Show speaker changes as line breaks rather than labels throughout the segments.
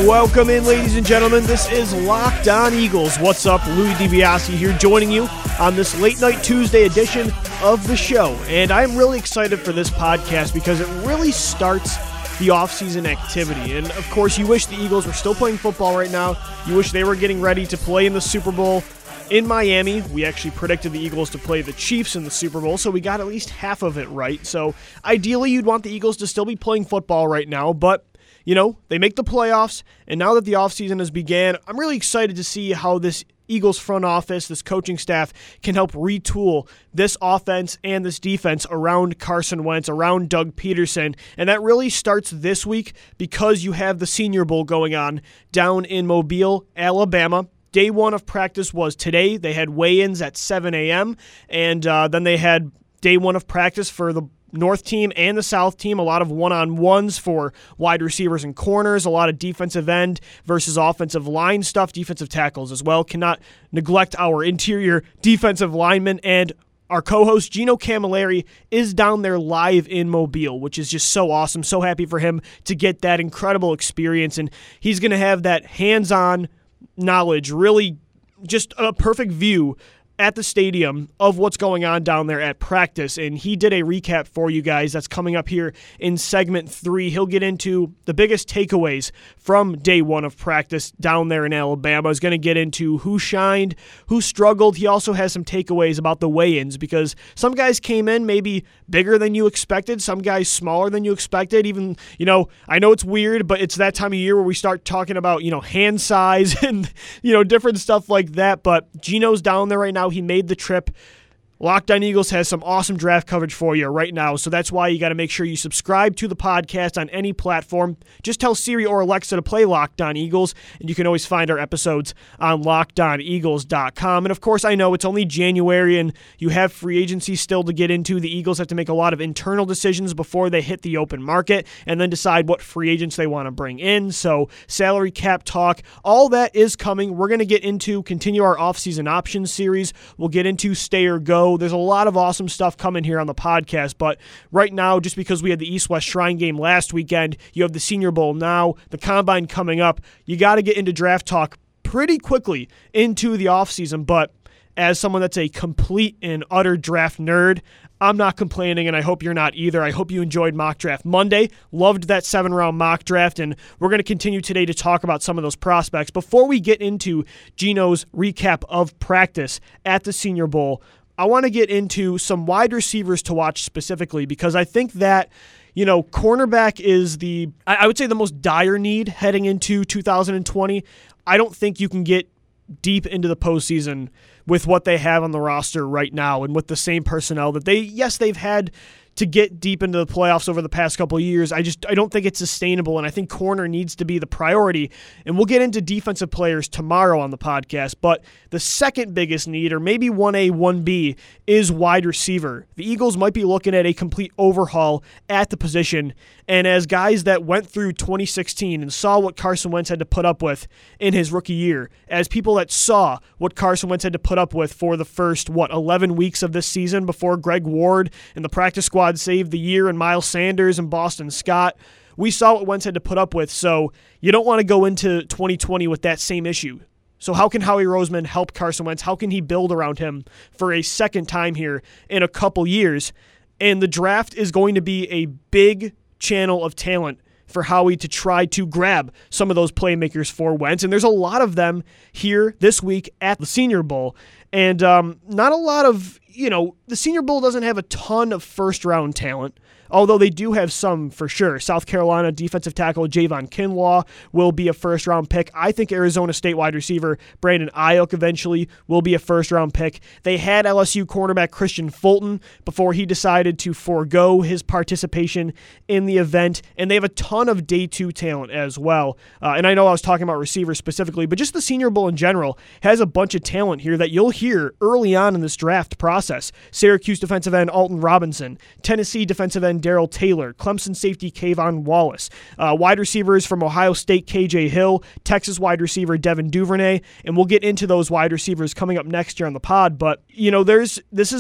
Welcome in, ladies and gentlemen. This is Locked On Eagles. What's up? Louis DiBiase here, joining you on this late night Tuesday edition of the show. And I'm really excited for this podcast because it really starts the offseason activity. And of course, you wish the Eagles were still playing football right now. You wish they were getting ready to play in the Super Bowl in Miami. We actually predicted the Eagles to play the Chiefs in the Super Bowl, so we got at least half of it right. So ideally, you'd want the Eagles to still be playing football right now, but you know, they make the playoffs, and now that the offseason has began, I'm really excited to see how this Eagles front office, this coaching staff, can help retool this offense and this defense around Carson Wentz, around Doug Peterson. And that really starts this week because you have the Senior Bowl going on down in Mobile, Alabama. Day one of practice was today. They had weigh-ins at 7 a.m., and then they had day one of practice for the North team and the South team, a lot of one-on-ones for wide receivers and corners, a lot of defensive end versus offensive line stuff, defensive tackles as well. Cannot neglect our interior defensive linemen, and our co-host Gino Camilleri is down there live in Mobile, which is just so awesome. So happy for him to get that incredible experience, and he's going to have that hands-on knowledge, really just a perfect view at the stadium of what's going on down there at practice. And he did a recap for you guys that's coming up here in segment 3. He'll get into the biggest takeaways from day one of practice down there in Alabama. He's going to get into who shined, who struggled. He also has some takeaways about the weigh-ins because some guys came in maybe bigger than you expected, some guys smaller than you expected. Even, you know, I know it's weird, but it's that time of year where we start talking about, you know, hand size and, you know, different stuff like that. But Gino's down there right now. He made the trip. Locked On Eagles has some awesome draft coverage for you right now, so that's why you got to make sure you subscribe to the podcast on any platform. Just tell Siri or Alexa to play Locked On Eagles, and you can always find our episodes on LockedOnEagles.com. And of course, I know it's only January, and you have free agency still to get into. The Eagles have to make a lot of internal decisions before they hit the open market, and then decide what free agents they want to bring in. So salary cap talk, all that is coming. We're going to continue our offseason options series. We'll get into stay or go. There's a lot of awesome stuff coming here on the podcast, but right now, just because we had the East-West Shrine game last weekend, you have the Senior Bowl now, the Combine coming up, you got to get into draft talk pretty quickly into the offseason, but as someone that's a complete and utter draft nerd, I'm not complaining, and I hope you're not either. I hope you enjoyed Mock Draft Monday. Loved that 7-round mock draft, and we're going to continue today to talk about some of those prospects. Before we get into Gino's recap of practice at the Senior Bowl, I want to get into some wide receivers to watch specifically because I think that, you know, cornerback is I would say the most dire need heading into 2020. I don't think you can get deep into the postseason with what they have on the roster right now and with the same personnel that they've had to get deep into the playoffs over the past couple of years. I don't think it's sustainable, and I think corner needs to be the priority. And we'll get into defensive players tomorrow on the podcast, but the second biggest need, or maybe 1A, 1B, is wide receiver. The Eagles might be looking at a complete overhaul at the position, and as guys that went through 2016 and saw what Carson Wentz had to put up with in his rookie year, as people that saw what Carson Wentz had to put up with for the first, 11 weeks of this season before Greg Ward and the practice squad saved the year and Miles Sanders and Boston Scott. We saw what Wentz had to put up with, so you don't want to go into 2020 with that same issue. So how can Howie Roseman help Carson Wentz? How can he build around him for a second time here in a couple years? And the draft is going to be a big channel of talent for Howie to try to grab some of those playmakers for Wentz. And there's a lot of them here this week at the Senior Bowl. And not a lot of, the Senior Bowl doesn't have a ton of first-round talent, although they do have some for sure. South Carolina defensive tackle Javon Kinlaw will be a first-round pick. I think Arizona State wide receiver Brandon Ayuk eventually will be a first-round pick. They had LSU cornerback Christian Fulton before he decided to forego his participation in the event, and they have a ton of day 2 talent as well. And I know I was talking about receivers specifically, but just the Senior Bowl in general has a bunch of talent here that you'll hear early on in this draft process. Syracuse defensive end Alton Robinson, Tennessee defensive end Darrell Taylor, Clemson safety Kayvon Wallace, wide receivers from Ohio State KJ Hill, Texas wide receiver Devin Duvernay, and we'll get into those wide receivers coming up next year on the pod. But this is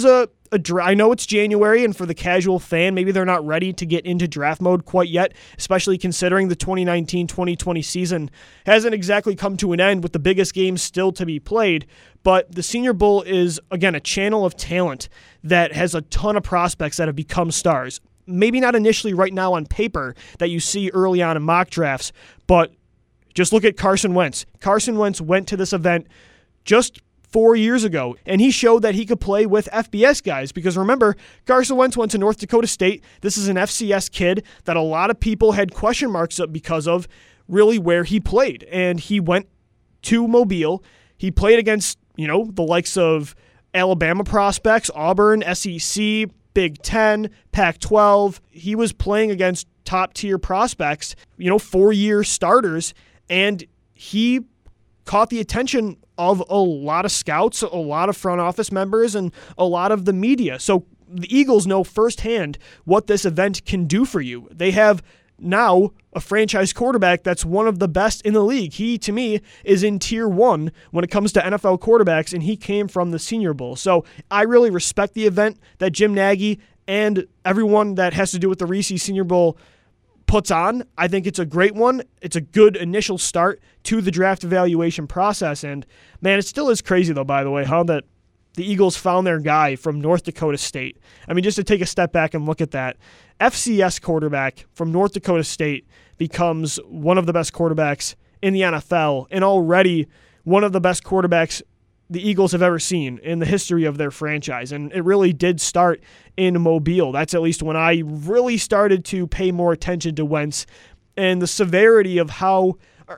I know it's January, and for the casual fan, maybe they're not ready to get into draft mode quite yet, especially considering the 2019-2020 season hasn't exactly come to an end with the biggest games still to be played. But the Senior Bowl is, again, a channel of talent that has a ton of prospects that have become stars. Maybe not initially right now on paper that you see early on in mock drafts, but just look at Carson Wentz. Carson Wentz went to this event just 4 years ago, and he showed that he could play with FBS guys, because remember, Carson Wentz went to North Dakota State. This is an FCS kid that a lot of people had question marks because of really where he played, and he went to Mobile. He played against, the likes of Alabama prospects, Auburn, SEC, Big Ten, Pac-12. He was playing against top-tier prospects, 4-year starters, and he caught the attention of a lot of scouts, a lot of front office members, and a lot of the media. So the Eagles know firsthand what this event can do for you. They have now a franchise quarterback that's one of the best in the league. He, to me, is in tier 1 when it comes to NFL quarterbacks, and he came from the Senior Bowl. So I really respect the event that Jim Nagy and everyone that has to do with the Reese Senior Bowl puts on. I think it's a great one. It's a good initial start to the draft evaluation process. And man, it still is crazy though, by the way, how that the Eagles found their guy from North Dakota State. I mean, just to take a step back and look at that, FCS quarterback from North Dakota State becomes one of the best quarterbacks in the NFL, and already one of the best quarterbacks the Eagles have ever seen in the history of their franchise. And it really did start in Mobile. That's at least when I really started to pay more attention to Wentz and the severity of how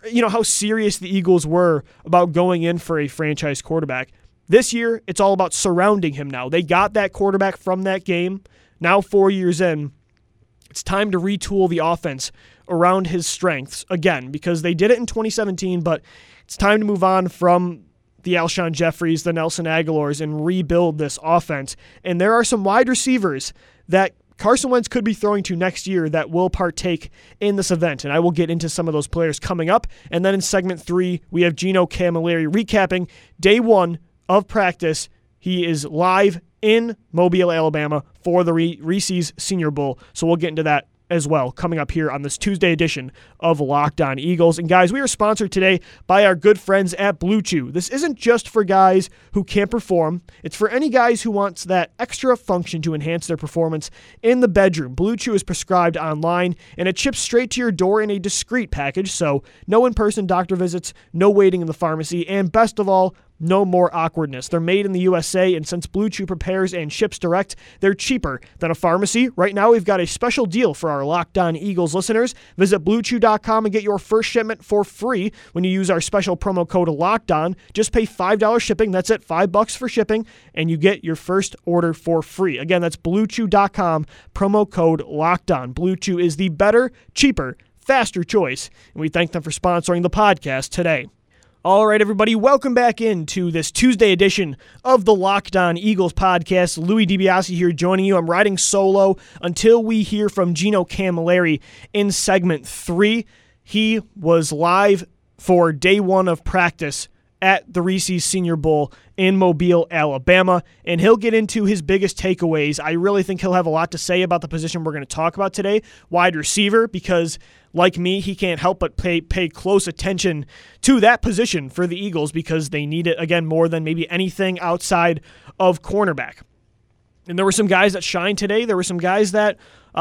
serious the Eagles were about going in for a franchise quarterback. This year, it's all about surrounding him now. They got that quarterback from that game. Now 4 years in, it's time to retool the offense around his strengths again, because they did it in 2017, but it's time to move on from the Alshon Jeffries, the Nelson Aguilars, and rebuild this offense. And there are some wide receivers that Carson Wentz could be throwing to next year that will partake in this event, and I will get into some of those players coming up. And then in segment 3, we have Gino Camilleri recapping day 1 of practice. He is live in Mobile, Alabama for the Reese's Senior Bowl, so we'll get into that as well coming up here on this Tuesday edition of Locked On Eagles. And guys, we are sponsored today by our good friends at Blue Chew. This isn't just for guys who can't perform. It's for any guys who wants that extra function to enhance their performance in the bedroom. Blue Chew is prescribed online, and it ships straight to your door in a discreet package, so no in-person doctor visits, no waiting in the pharmacy, and best of all, no more awkwardness. They're made in the USA, and since Blue Chew prepares and ships direct, they're cheaper than a pharmacy. Right now, we've got a special deal for our Locked On Eagles listeners. Visit BlueChew.com and get your first shipment for free when you use our special promo code LOCKEDON. Just pay $5 shipping. That's it, $5 for shipping, and you get your first order for free. Again, that's BlueChew.com, promo code LOCKEDON. Blue Chew is the better, cheaper, faster choice, and we thank them for sponsoring the podcast today. All right, everybody, welcome back into this Tuesday edition of the Locked On Eagles podcast. Louis DiBiase here joining you. I'm riding solo until we hear from Gino Camilleri in segment 3. He was live for day 1 of practice at the Reese's Senior Bowl in Mobile, Alabama, and he'll get into his biggest takeaways. I really think he'll have a lot to say about the position we're going to talk about today, wide receiver, because like me, he can't help but pay close attention to that position for the Eagles because they need it, again, more than maybe anything outside of cornerback. And there were some guys that shined today. There were some guys that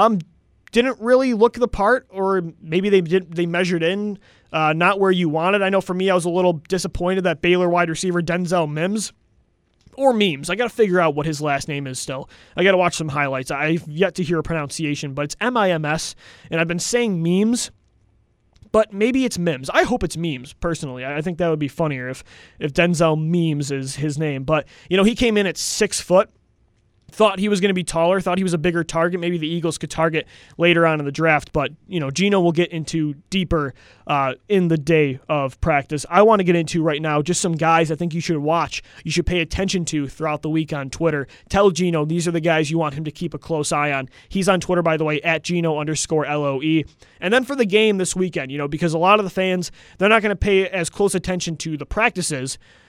didn't really look the part, or maybe they measured in not where you wanted. I know for me, I was a little disappointed that Baylor wide receiver Denzel Mims, or Memes. I got to figure out what his last name is still. I got to watch some highlights. I've yet to hear a pronunciation, but it's M-I-M-S, and I've been saying Memes, but maybe it's Mims. I hope it's Memes, personally. I think that would be funnier if Denzel Memes is his name. But, he came in at 6 foot. Thought he was going to be taller, thought he was a bigger target. Maybe the Eagles could target later on in the draft, but, Gino will get into deeper in the day of practice. I want to get into right now just some guys I think you should watch, you should pay attention to throughout the week on Twitter. Tell Gino these are the guys you want him to keep a close eye on. He's on Twitter, by the way, at Gino_LOE. And then for the game this weekend, because a lot of the fans, they're not going to pay as close attention to the practices,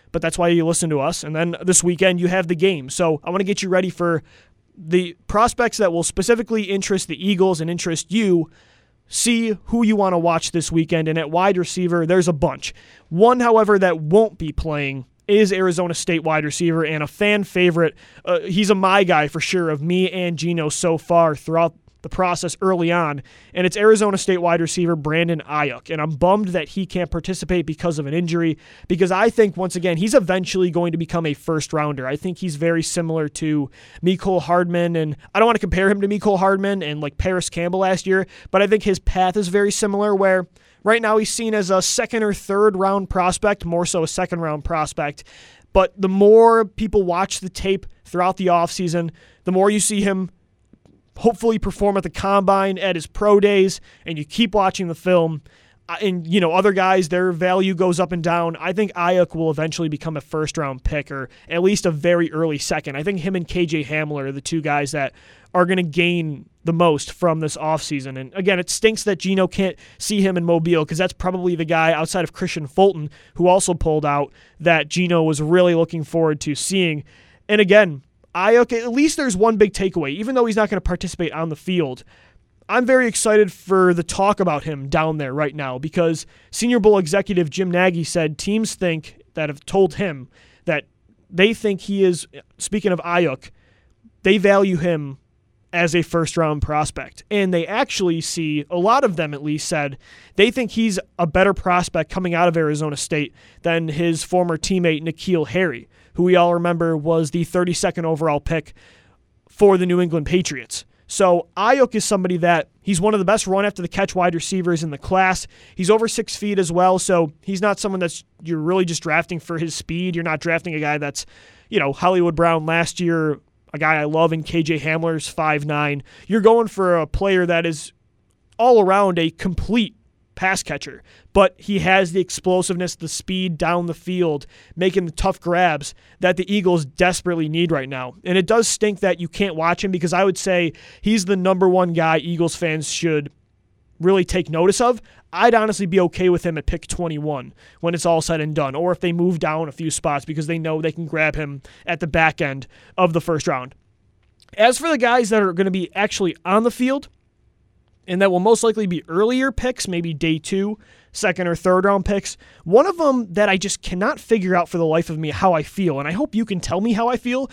but that's why you listen to us. And then this weekend you have the game. So I want to get you ready for the prospects that will specifically interest the Eagles and interest you. See who you want to watch this weekend. And at wide receiver, there's a bunch. One, however, that won't be playing is Arizona State wide receiver and a fan favorite. He's a my guy for sure of me and Gino so far throughout the process early on, and it's Arizona State wide receiver Brandon Aiyuk. And I'm bummed that he can't participate because of an injury, because I think, once again, he's eventually going to become a first-rounder. I think he's very similar to Mecole Hardman, and I don't want to compare him to Mecole Hardman and like Paris Campbell last year, but I think his path is very similar, where right now he's seen as a second or third round prospect, more so a second round prospect. But the more people watch the tape throughout the offseason, the more you see him hopefully perform at the combine, at his pro days, and you keep watching the film. And, other guys, their value goes up and down. I think Aiyuk will eventually become a first-round pick, or at least a very early second. I think him and KJ Hamler are the two guys that are going to gain the most from this offseason. And, again, it stinks that Gino can't see him in Mobile, because that's probably the guy outside of Christian Fulton, who also pulled out, that Gino was really looking forward to seeing. And, again, Aiyuk, at least there's one big takeaway. Even though he's not going to participate on the field, I'm very excited for the talk about him down there right now, because Senior Bowl executive Jim Nagy said teams that have told him that they think he is, speaking of Aiyuk, they value him as a first-round prospect. And they actually see, a lot of them at least said, they think he's a better prospect coming out of Arizona State than his former teammate N'Keal Harry, who we all remember was the 32nd overall pick for the New England Patriots. So Aiyuk is somebody that he's one of the best run-after-the-catch wide receivers in the class. He's over 6 feet as well, so he's not someone you're really just drafting for his speed. You're not drafting a guy that's, Hollywood Brown last year, a guy I love in KJ Hamler's 5'9". You're going for a player that is all around a complete pass catcher, but he has the explosiveness, the speed down the field, making the tough grabs that the Eagles desperately need right now. And it does stink that you can't watch him, because I would say he's the number one guy Eagles fans should really take notice of. I'd honestly be okay with him at pick 21 when it's all said and done, or if they move down a few spots because they know they can grab him at the back end of the first round. As for the guys that are going to be actually on the field, and that will most likely be earlier picks, maybe day 2, second or third round picks, one of them that I just cannot figure out for the life of me how I feel, and I hope you can tell me how I feel,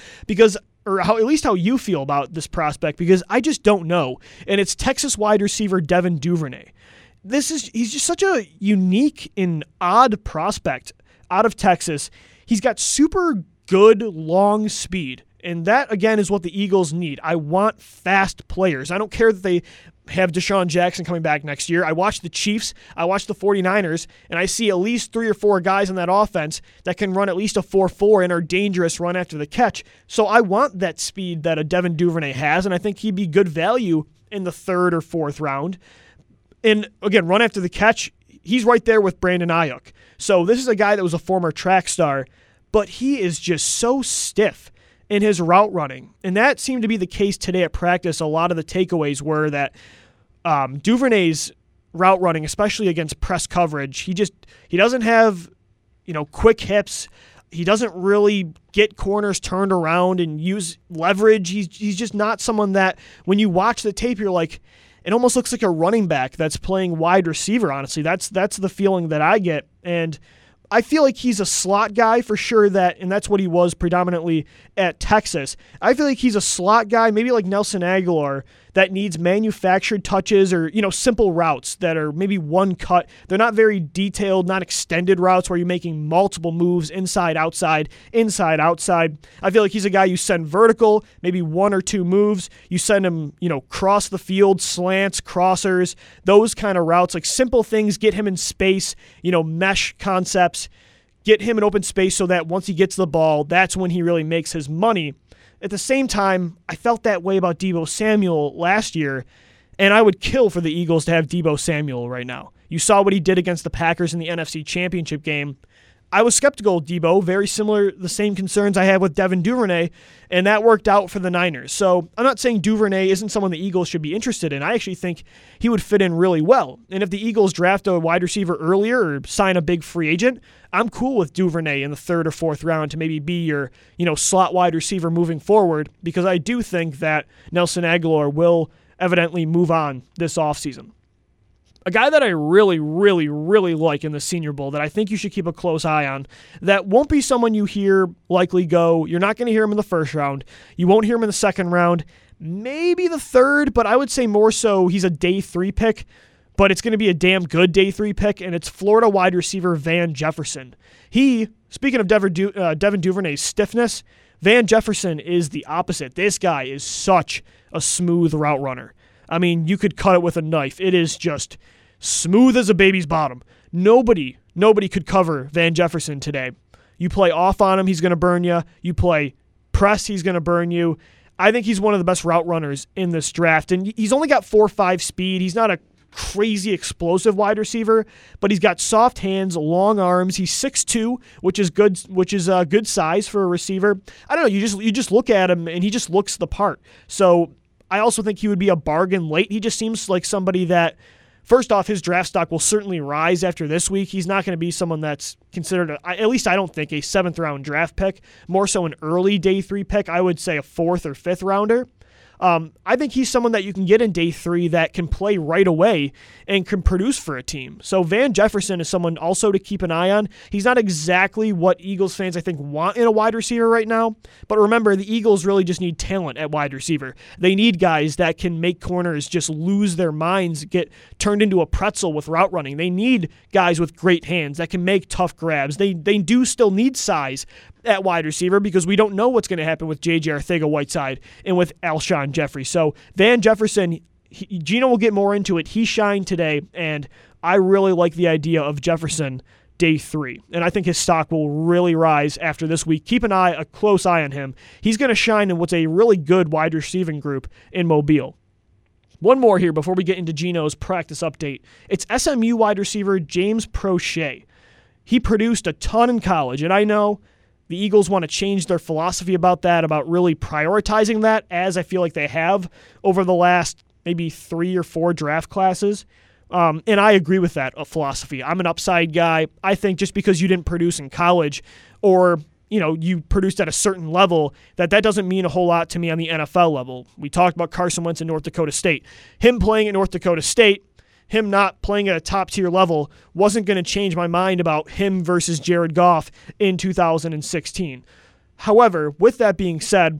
at least how you feel about this prospect, because I just don't know, and it's Texas wide receiver Devin Duvernay. He's just such a unique and odd prospect out of Texas. He's got super good long speed, and that, again, is what the Eagles need. I want fast players. I don't care that they have Deshaun Jackson coming back next year. I watch the Chiefs, I watch the 49ers, and I see at least 3 or 4 guys in that offense that can run at least a 4.4 and are dangerous run after the catch. So I want that speed that a Devin Duvernay has, and I think he'd be good value in the 3rd or 4th round. And again, run after the catch, he's right there with Brandon Aiyuk. So this is a guy that was a former track star, but he is just so stiff in his route running. And that seemed to be the case today at practice. A lot of the takeaways were that Duvernay's route running, especially against press coverage, he doesn't have, quick hips. He doesn't really get corners turned around and use leverage. He's just not someone that, when you watch the tape, you're like, it almost looks like a running back that's playing wide receiver, honestly. That's the feeling that I get. And I feel like he's a slot guy for sure, and that's what he was predominantly at Texas. I feel like he's a slot guy, maybe like Nelson Aguilar, that needs manufactured touches or, simple routes that are maybe one cut. They're not very detailed, not extended routes where you're making multiple moves inside, outside, inside, outside. I feel like he's a guy you send vertical, maybe 1 or 2 moves. You send him, cross the field, slants, crossers, those kind of routes, like simple things, get him in space, mesh concepts, get him in open space so that once he gets the ball, that's when he really makes his money. At the same time, I felt that way about Deebo Samuel last year, and I would kill for the Eagles to have Deebo Samuel right now. You saw what he did against the Packers in the NFC Championship game. I was skeptical of Debo, very similar, the same concerns I had with Devin Duvernay, and that worked out for the Niners. So I'm not saying Duvernay isn't someone the Eagles should be interested in. I actually think he would fit in really well. And if the Eagles draft a wide receiver earlier or sign a big free agent, I'm cool with Duvernay in the 3rd or 4th round to maybe be your, slot wide receiver moving forward, because I do think that Nelson Agholor will evidently move on this offseason. A guy that I really, really, really like in the Senior Bowl that I think you should keep a close eye on, that won't be someone you hear likely go. You're not going to hear him in the 1st round. You won't hear him in the 2nd round. Maybe the 3rd, but I would say more so he's a day 3 pick, but it's going to be a damn good day 3 pick, and it's Florida wide receiver Van Jefferson. Speaking of Devin Duvernay's stiffness, Van Jefferson is the opposite. This guy is such a smooth route runner. I mean, you could cut it with a knife. It is just smooth as a baby's bottom. Nobody could cover Van Jefferson today. You play off on him, he's going to burn you. You play press, he's going to burn you. I think he's one of the best route runners in this draft, and he's only got 4.5 speed. He's not a crazy explosive wide receiver, but he's got soft hands, long arms. He's 6'2", which is good size for a receiver. I don't know, you just look at him and he just looks the part. So I also think he would be a bargain late. He just seems like somebody that, first off, his draft stock will certainly rise after this week. He's not going to be someone that's considered, at least I don't think, a 7th round draft pick, more so an early day 3 pick. I would say a 4th or 5th rounder. I think he's someone that you can get in day 3 that can play right away and can produce for a team. So Van Jefferson is someone also to keep an eye on. He's not exactly what Eagles fans, I think, want in a wide receiver right now. But remember, the Eagles really just need talent at wide receiver. They need guys that can make corners just lose their minds, get turned into a pretzel with route running. They need guys with great hands that can make tough grabs. They do still need size at wide receiver because we don't know what's going to happen with J.J. Arcega-Whiteside and with Alshon Jeffrey. So Van Jefferson, Gino will get more into it. He shined today, and I really like the idea of Jefferson day 3. And I think his stock will really rise after this week. Keep a close eye on him. He's going to shine in what's a really good wide receiving group in Mobile. One more here before we get into Gino's practice update. It's SMU wide receiver James Proche. He produced a ton in college, and I know the Eagles want to change their philosophy about that, about really prioritizing that, as I feel like they have over the last maybe 3 or 4 draft classes. And I agree with that philosophy. I'm an upside guy. I think just because you didn't produce in college or you produced at a certain level, that doesn't mean a whole lot to me on the NFL level. We talked about Carson Wentz in North Dakota State. Him playing at North Dakota State, him not playing at a top-tier level wasn't going to change my mind about him versus Jared Goff in 2016. However, with that being said,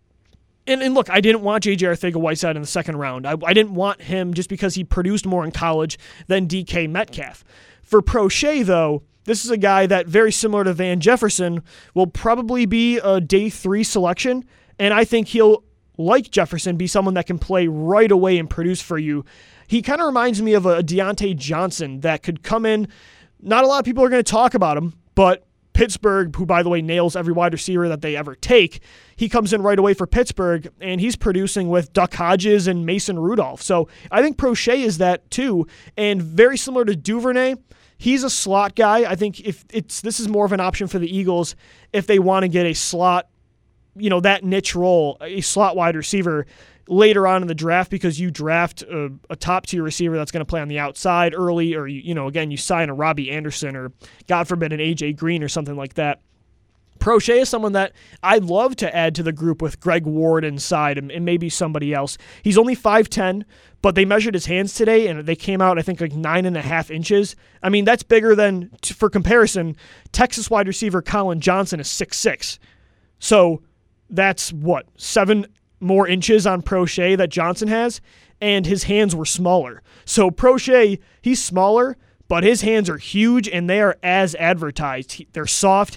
and look, I didn't want J.J. Arcega-Whiteside in the 2nd round. I didn't want him just because he produced more in college than DK Metcalf. For Proche, though, this is a guy that, very similar to Van Jefferson, will probably be a day 3 selection, and I think he'll, like Jefferson, be someone that can play right away and produce for you. He kind of reminds me of a Deontay Johnson that could come in. Not a lot of people are going to talk about him, but Pittsburgh, who, by the way, nails every wide receiver that they ever take, he comes in right away for Pittsburgh, and he's producing with Duck Hodges and Mason Rudolph. So I think Proche is that too, and very similar to Duvernay, he's a slot guy. I think this is more of an option for the Eagles if they want to get a slot, that niche role, a slot wide receiver later on in the draft, because you draft a top-tier receiver that's going to play on the outside early, or, again, you sign a Robbie Anderson or, God forbid, an A.J. Green or something like that. Proche is someone that I'd love to add to the group with Greg Ward inside and maybe somebody else. He's only 5'10", but they measured his hands today, and they came out, I think, like 9.5 inches. I mean, that's bigger than, for comparison, Texas wide receiver Colin Johnson is 6'6". So that's, 7 more inches on Proche that Johnson has, and his hands were smaller. So Proche, he's smaller, but his hands are huge, and they are as advertised. They're soft.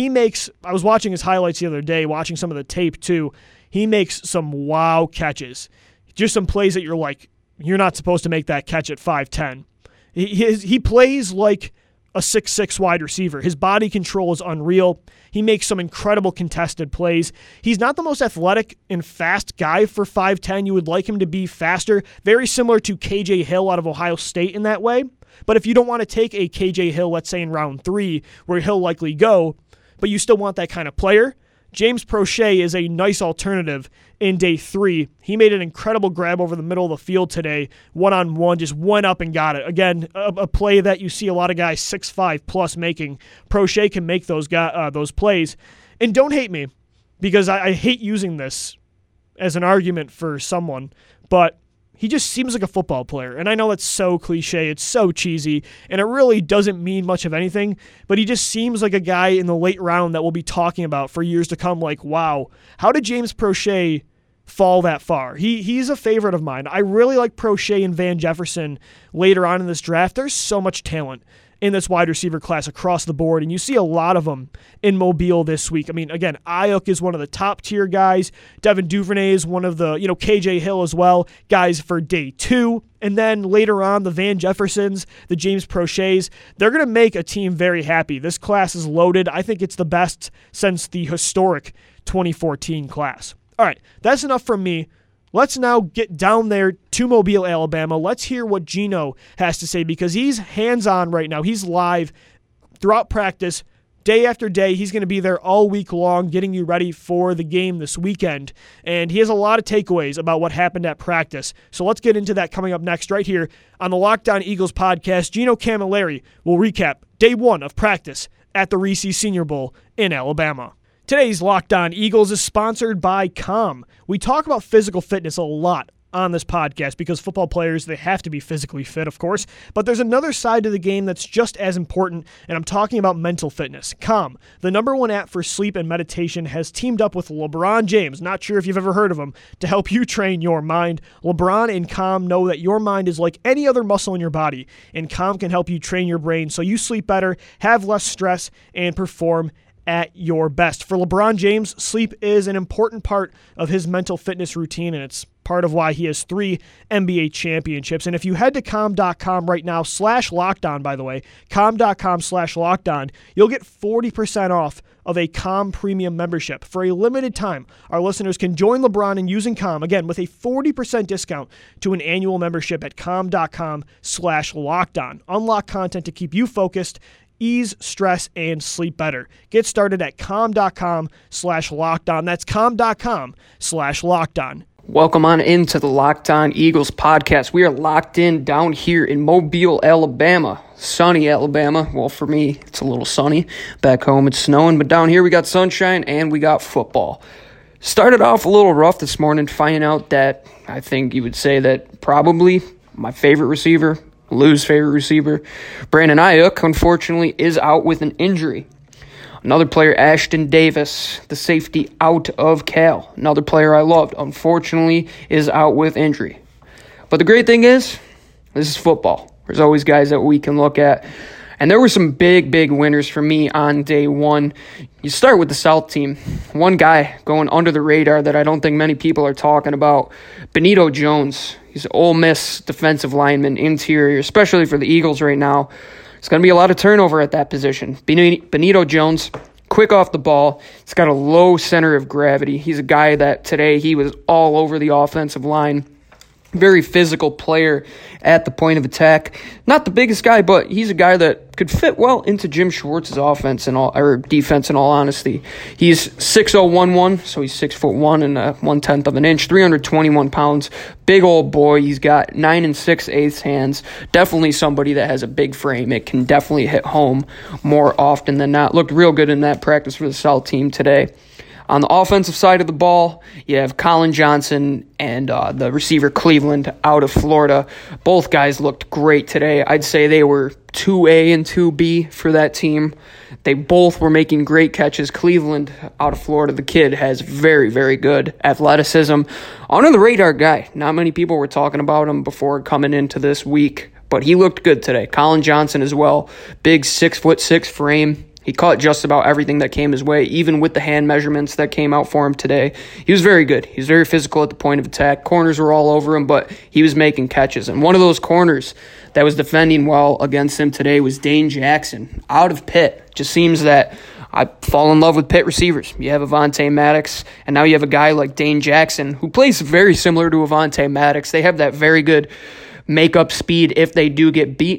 I was watching his highlights the other day, watching some of the tape too. He makes some wow catches. Just some plays that you're like, you're not supposed to make that catch at 5'10". He plays like a 6'6" wide receiver. His body control is unreal. He makes some incredible contested plays. He's not the most athletic and fast guy for 5'10". You would like him to be faster. Very similar to KJ Hill out of Ohio State in that way. But if you don't want to take a KJ Hill, let's say in round 3, where he'll likely go, but you still want that kind of player, James Proche is a nice alternative in day 3. He made an incredible grab over the middle of the field today, one-on-one, just went up and got it. Again, a play that you see a lot of guys 6'5 plus making. Proche can make those plays. And don't hate me, because I hate using this as an argument for someone, but he just seems like a football player. And I know it's so cliche, it's so cheesy, and it really doesn't mean much of anything, but he just seems like a guy in the late round that we'll be talking about for years to come, like, wow, how did James Proche fall that far? He's a favorite of mine. I really like Proche and Van Jefferson later on in this draft. There's so much talent in this wide receiver class across the board, and you see a lot of them in Mobile this week. I mean, again, Ayuk is one of the top-tier guys. Devin Duvernay is one of the, KJ Hill as well, guys for day 2. And then later on, the Van Jeffersons, the James Proches, they're going to make a team very happy. This class is loaded. I think it's the best since the historic 2014 class. All right, that's enough from me. Let's now get down there to Mobile, Alabama. Let's hear what Gino has to say, because he's hands-on right now. He's live throughout practice, day after day. He's going to be there all week long getting you ready for the game this weekend. And he has a lot of takeaways about what happened at practice. So let's get into that coming up next right here on the Locked On Eagles podcast. Gino Camilleri will recap day 1 of practice at the Reese Senior Bowl in Alabama. Today's Locked On Eagles is sponsored by Calm. We talk about physical fitness a lot on this podcast because football players, they have to be physically fit, of course, but there's another side to the game that's just as important, and I'm talking about mental fitness. Calm, the #1 app for sleep and meditation, has teamed up with LeBron James, not sure if you've ever heard of him, to help you train your mind. LeBron and Calm know that your mind is like any other muscle in your body, and Calm can help you train your brain so you sleep better, have less stress, and perform at your best. For LeBron James, sleep is an important part of his mental fitness routine, and it's part of why he has 3 NBA championships. And if you head to calm.com right now, /lockedon, by the way, calm.com/lockedon, you'll get 40% off of a Calm premium membership. For a limited time, our listeners can join LeBron in using Calm, again, with a 40% discount to an annual membership at calm.com/lockedon. Unlock content to keep you focused, ease stress, and sleep better. Get started at calm.com/lockedon. That's calm.com/lockedon.
Welcome on into the Locked On Eagles podcast. We are locked in down here in Mobile, Alabama. Sunny Alabama. Well, for me, it's a little sunny. Back home, it's snowing. But down here, we got sunshine and we got football. Started off a little rough this morning, finding out that I think you would say that probably my favorite receiver, Lou's favorite receiver, Brandon Ayuk, unfortunately, is out with an injury. Another player, Ashton Davis, the safety out of Cal, another player I loved, unfortunately, is out with injury. But the great thing is, this is football. There's always guys that we can look at. And there were some big, big winners for me on day 1. You start with the South team. One guy going under the radar that I don't think many people are talking about, Benito Jones. He's an Ole Miss defensive lineman, interior, especially for the Eagles right now. It's going to be a lot of turnover at that position. Benito Jones, quick off the ball. He's got a low center of gravity. He's a guy that today he was all over the offensive line. Very physical player at the point of attack. Not the biggest guy, but he's a guy that could fit well into Jim Schwartz's offense or defense, in all honesty. He's 6'0", so he's 6'1" and 1/10 of an inch, 321 pounds. Big old boy. He's got 9 6/8 hands. Definitely somebody that has a big frame. It can definitely hit home more often than not. Looked real good in that practice for the South team today. On the offensive side of the ball, you have Colin Johnson and the receiver Cleveland out of Florida. Both guys looked great today. I'd say they were 2A and 2B for that team. They both were making great catches. Cleveland out of Florida, the kid has very, very good athleticism. Under the radar guy. Not many people were talking about him before coming into this week, but he looked good today. Colin Johnson as well. Big 6'6" frame. He caught just about everything that came his way, even with the hand measurements that came out for him today. He was very good. He was very physical at the point of attack. Corners were all over him, but he was making catches. And one of those corners that was defending well against him today was Dane Jackson out of Pitt. Just seems that I fall in love with Pitt receivers. You have Avonte Maddox, and now you have a guy like Dane Jackson who plays very similar to Avonte Maddox. They have that very good make-up speed if they do get beat.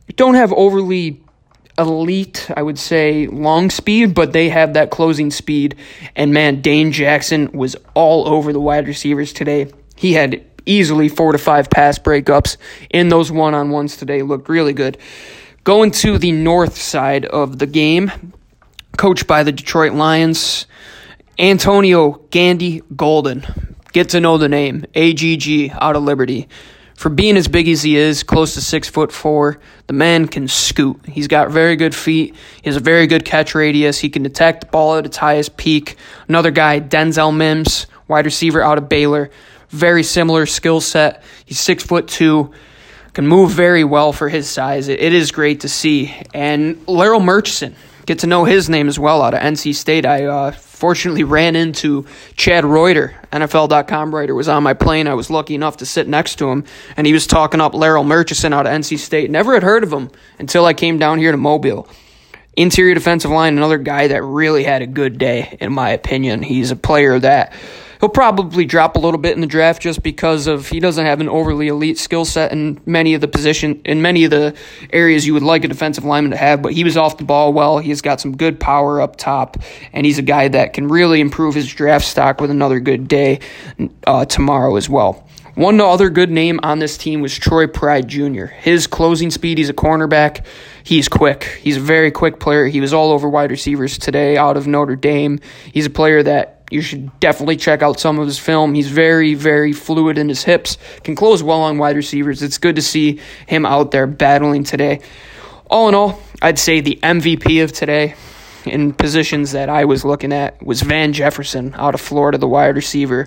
don't have overly elite, I would say, long speed, but they have that closing speed. And man, Dane Jackson was all over the wide receivers today. He had easily 4 to 5 pass breakups in those one-on-ones today. Looked really good. Going to the north side of the game, coached by the Detroit Lions, Antonio Gandy Golden. Get to know the name, AGG, out of Liberty. For being as big as he is, close to 6'4", the man can scoot. He's got very good feet. He has a very good catch radius. He can detect the ball at its highest peak. Another guy, Denzel Mims, wide receiver out of Baylor. Very similar skill set. He's 6'2", can move very well for his size. It is great to see. And Larrell Murchison, get to know his name as well out of NC State. I fortunately ran into Chad Reuter, NFL.com writer, was on my plane. I was lucky enough to sit next to him, and he was talking up Larrell Murchison out of NC State. Never had heard of him until I came down here to Mobile. Interior defensive line, another guy that really had a good day, in my opinion. He's a player that he'll probably drop a little bit in the draft just because of he doesn't have an overly elite skill set in many of the areas you would like a defensive lineman to have, but he was off the ball well. He's got some good power up top, and he's a guy that can really improve his draft stock with another good day tomorrow as well. One other good name on this team was Troy Pride Jr. His closing speed, he's a cornerback. He's quick. He's a very quick player. He was all over wide receivers today out of Notre Dame. He's a player that you should definitely check out some of his film. He's very, very fluid in his hips, can close well on wide receivers. It's good to see him out there battling today. All in all, I'd say the MVP of today in positions that I was looking at was Van Jefferson out of Florida, the wide receiver.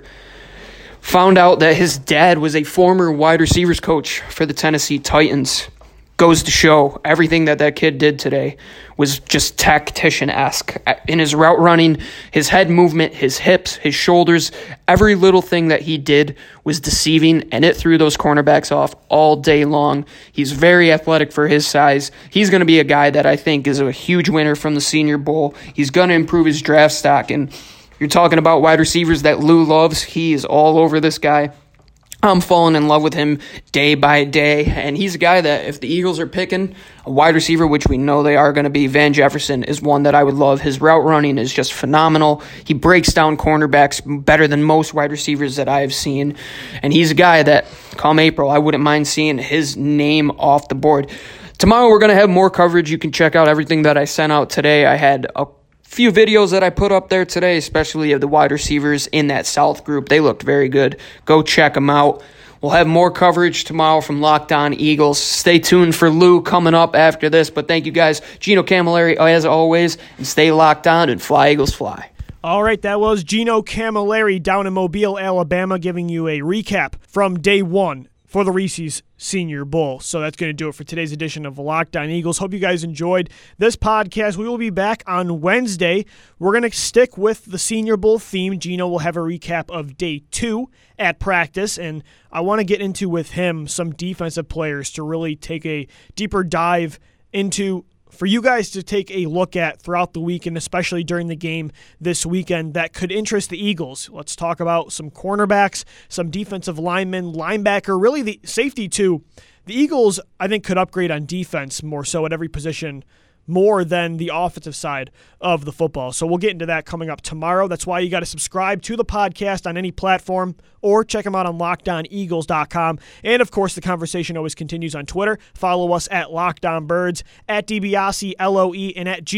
Found out that his dad was a former wide receivers coach for the Tennessee Titans. Goes to show everything that kid did today was just tactician-esque. In his route running, his head movement, his hips, his shoulders, every little thing that he did was deceiving, and it threw those cornerbacks off all day long. He's very athletic for his size. He's going to be a guy that I think is a huge winner from the Senior Bowl. He's going to improve his draft stock, and you're talking about wide receivers that Lou loves. He is all over this guy. I'm falling in love with him day by day, and he's a guy that if the Eagles are picking a wide receiver, which we know they are going to be, Van Jefferson is one that I would love. His route running is just phenomenal. He breaks down cornerbacks better than most wide receivers that I have seen, and he's a guy that, come April, I wouldn't mind seeing his name off the board. Tomorrow we're going to have more coverage. You can check out everything that I sent out today. I had a few videos that I put up there today, especially of the wide receivers in that South group. They looked very good. Go check them out. We'll have more coverage tomorrow from Locked On Eagles. Stay tuned for Lou coming up after this. But thank you guys. Gino Camilleri, as always, and stay locked on and fly, Eagles, fly.
All right, that was Gino Camilleri down in Mobile, Alabama, giving you a recap from day one for the Reese's Senior Bowl. So that's going to do it for today's edition of Locked On Eagles. Hope you guys enjoyed this podcast. We will be back on Wednesday. We're going to stick with the Senior Bowl theme. Gino will have a recap of day 2 at practice, and I want to get into with him some defensive players to really take a deeper dive into for you guys to take a look at throughout the week and especially during the game this weekend that could interest the Eagles. Let's talk about some cornerbacks, some defensive linemen, linebacker, really the safety too. The Eagles, I think, could upgrade on defense more so at every position more than the offensive side of the football. So we'll get into that coming up tomorrow. That's why you got to subscribe to the podcast on any platform or check them out on LockedOnEagles.com. And, of course, the conversation always continues on Twitter. Follow us at LockedOnBirds, at DiBiase, LOE, and at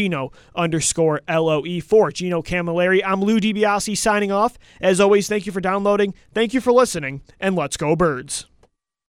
Gino_LOE. For Gino Camilleri, I'm Lou DiBiase signing off. As always, thank you for downloading, thank you for listening, and let's go Birds.